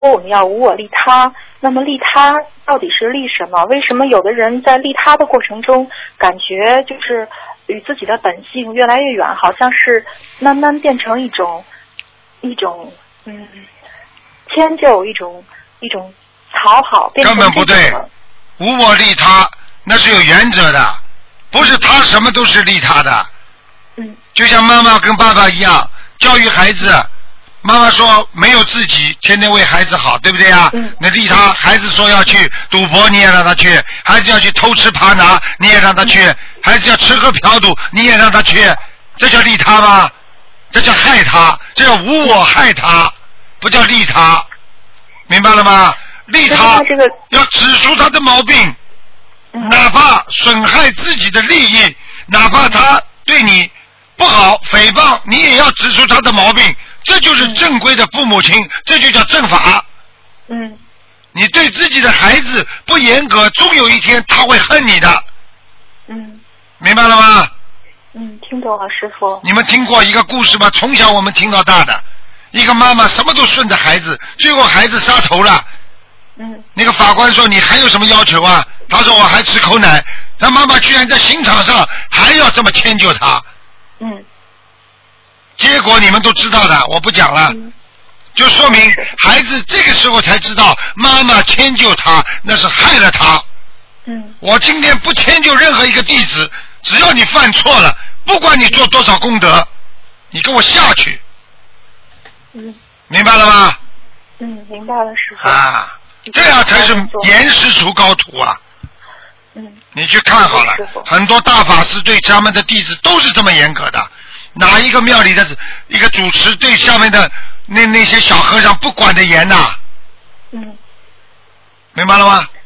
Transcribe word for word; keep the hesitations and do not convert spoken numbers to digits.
我们要无我利他，那么利他到底是利什么？为什么有的人在利他的过程中，感觉就是与自己的本性越来越远，好像是慢慢变成一种一种嗯迁就，一种一种讨好，变成根本不对，无我利他那是有原则的，不是他什么都是利他的。 嗯， 就像妈妈跟爸爸一样教育孩子。妈妈说没有自己，天天为孩子好，对不对啊？ 嗯。 那利他，孩子说要去赌博，你也让他去；孩子要去偷吃扒拿，你也让他去； 嗯、 孩子要吃喝嫖赌，你也让他去。这叫利他吗？这叫害他，这叫无我害他，不叫利他，明白了吗？利他要指出他的毛病， 嗯、 哪怕损害自己的利益，哪怕他对你不好诽谤，你也要指出他的毛病。这就是正规的父母亲，嗯、这就叫正法。 嗯， 你对自己的孩子不严格，终有一天他会恨你的。 嗯， 明白了吗？ 嗯，听懂了，师父。 你们听过一个故事吗？从小我们听到大的，一个妈妈什么都顺着孩子，最后孩子杀头了。 嗯。 那个法官说：“你还有什么要求啊？”他说：“我还吃口奶。”他妈妈居然在刑场上还要这么迁就他。 嗯。 结果你们都知道的，我不讲了， 嗯、 就说明孩子这个时候才知道妈妈迁就他那是害了他。 嗯， 我今天不迁就任何一个弟子，只要你犯错了，不管你做多少功德，你给我下去。 嗯， 明白了吗？ 嗯，明白了，师父。 啊，这样才是严师出高徒啊。 嗯， 你去看好了，很多大法师对他们的弟子都是这么严格的。哪一个庙里的一个主持对下面的那那些小和尚不管的严呐、啊？ 嗯， 明白了吗？